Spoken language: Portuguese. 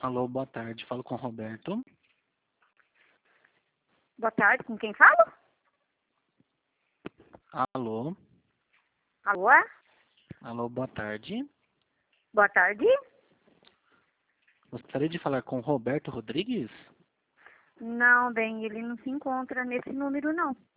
Alô, boa tarde. Falo com o Roberto. Boa tarde, com quem falo? Alô. Alô? Alô, boa tarde. Boa tarde? Gostaria de falar com o Roberto Rodrigues? Não, bem, ele não se encontra nesse número, não.